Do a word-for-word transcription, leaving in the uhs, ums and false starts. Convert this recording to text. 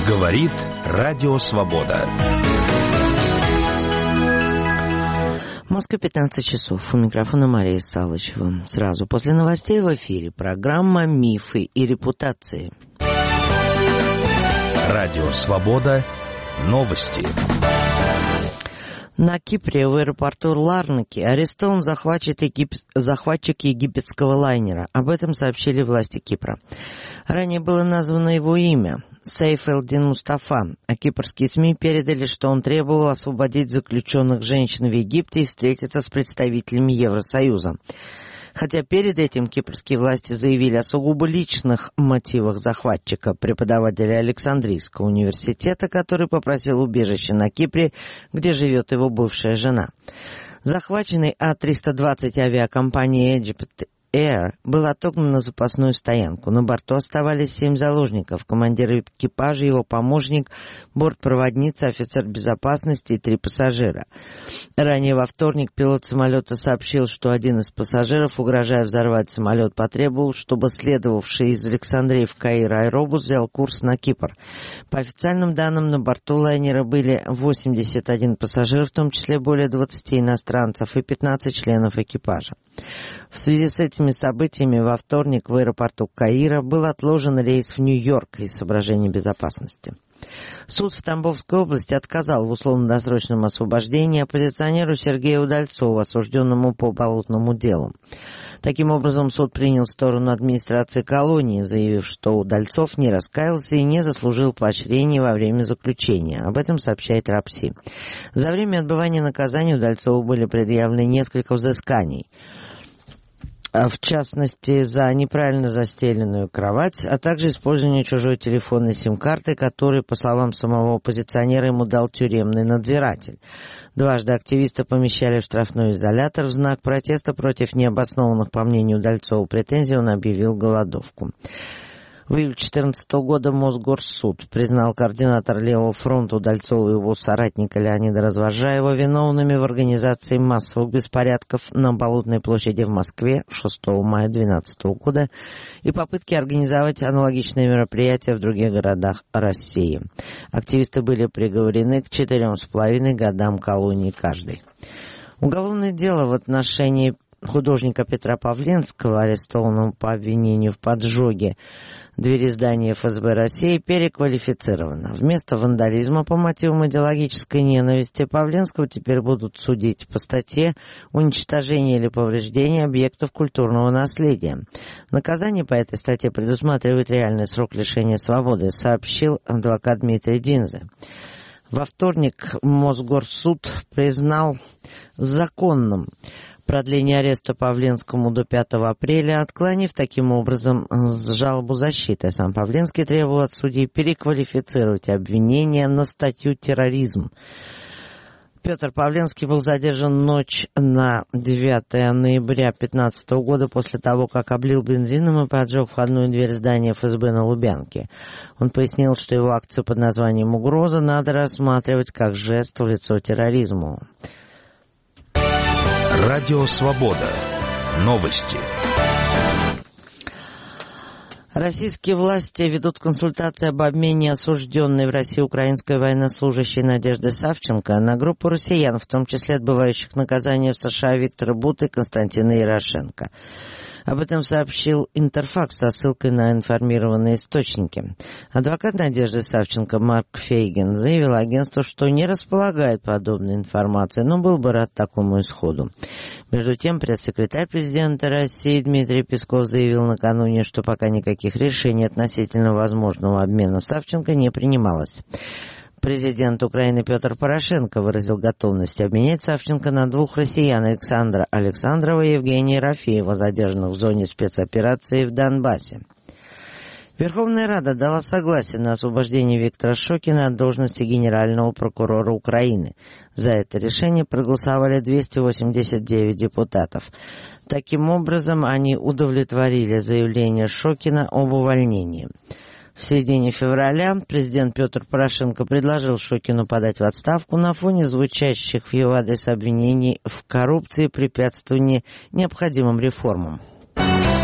Говорит Радио Свобода. В Москве пятнадцать часов. У микрофона Мария Салычева. Сразу после новостей в эфире программа «Мифы и репутации». Радио Свобода. Новости. На Кипре в аэропорту Ларнаки арестован захватчик, егип... захватчик египетского лайнера. Об этом сообщили власти Кипра. Ранее было названо его имя – Сейф эл-Дин Мустафа, а кипрские СМИ передали, что он требовал освободить заключенных женщин в Египте и встретиться с представителями Евросоюза. Хотя перед этим кипрские власти заявили о сугубо личных мотивах захватчика, преподавателя Александрийского университета, который попросил убежище на Кипре, где живет его бывшая жена. Захваченный А триста двадцать авиакомпании Egypt Air был отогнан на запасную стоянку. На борту оставались семь заложников: командир экипажа, его помощник, бортпроводница, офицер безопасности и три пассажира. Ранее во вторник пилот самолета сообщил, что один из пассажиров, угрожая взорвать самолет, потребовал, чтобы следовавший из Александрии в Каир аэробус взял курс на Кипр. По официальным данным, на борту лайнера были восемьдесят один пассажир, в том числе более двадцати иностранцев, и пятнадцать членов экипажа. В связи с этими событиями во вторник в аэропорту Каира был отложен рейс в Нью-Йорк из соображений безопасности. Суд в Тамбовской области отказал в условно-досрочном освобождении оппозиционеру Сергею Удальцову, осужденному по болотному делу. Таким образом, суд принял сторону администрации колонии, заявив, что Удальцов не раскаялся и не заслужил поощрения во время заключения. Об этом сообщает РАПСИ. За время отбывания наказания Удальцову были предъявлены несколько взысканий. В частности, за неправильно застеленную кровать, а также использование чужой телефонной сим-карты, которую, по словам самого оппозиционера, ему дал тюремный надзиратель. Дважды активиста помещали в штрафной изолятор в знак протеста против необоснованных, по мнению Удальцова, претензий. Он объявил голодовку. В июле две тысячи четырнадцатого года Мосгорсуд признал координатора Левого фронта Удальцова и его соратника Леонида Развозжаева виновными в организации массовых беспорядков на Болотной площади в Москве шестого мая две тысячи двенадцатого года и попытки организовать аналогичные мероприятия в других городах России. Активисты были приговорены к четырем с половиной годам колонии каждый. Уголовное дело в отношении художника Петра Павленского, арестованного по обвинению в поджоге двери здания эф эс бэ России, переквалифицировано. Вместо вандализма по мотивам идеологической ненависти Павленского теперь будут судить по статье «Уничтожение или повреждение объектов культурного наследия». Наказание по этой статье предусматривает реальный срок лишения свободы, сообщил адвокат Дмитрий Динзе. Во вторник Мосгорсуд признал законным продление ареста Павленскому до пятого апреля, отклонив таким образом жалобу защиты. Сам Павленский требовал от судьи переквалифицировать обвинение на статью «терроризм». Петр Павленский был задержан ночь на девятое ноября две тысячи пятнадцатого года после того, как облил бензином и поджег входную дверь здания эф эс бэ на Лубянке. Он пояснил, что его акцию под названием «Угроза» надо рассматривать как жест в лицо терроризму. Радио Свобода. Новости. Российские власти ведут консультации об обмене осужденной в России украинской военнослужащей Надежды Савченко на группу россиян, в том числе отбывающих наказание в США Виктора Бута и Константина Ярошенко. Об этом сообщил Интерфакс со ссылкой на информированные источники. Адвокат Надежды Савченко Марк Фейгин заявил агентству, что не располагает подобной информацией, но был бы рад такому исходу. Между тем, пресс-секретарь президента России Дмитрий Песков заявил накануне, что пока никаких решений относительно возможного обмена Савченко не принималось. Президент Украины Петр Порошенко выразил готовность обменять Савченко на двух россиян: Александра Александрова и Евгения Ерофеева, задержанных в зоне спецоперации в Донбассе. Верховная Рада дала согласие на освобождение Виктора Шокина от должности генерального прокурора Украины. За это решение проголосовали двести восемьдесят девять депутатов. Таким образом, они удовлетворили заявление Шокина об увольнении. В середине февраля президент Петр Порошенко предложил Шокину подать в отставку на фоне звучащих в его адрес обвинений в коррупции и препятствовании необходимым реформам.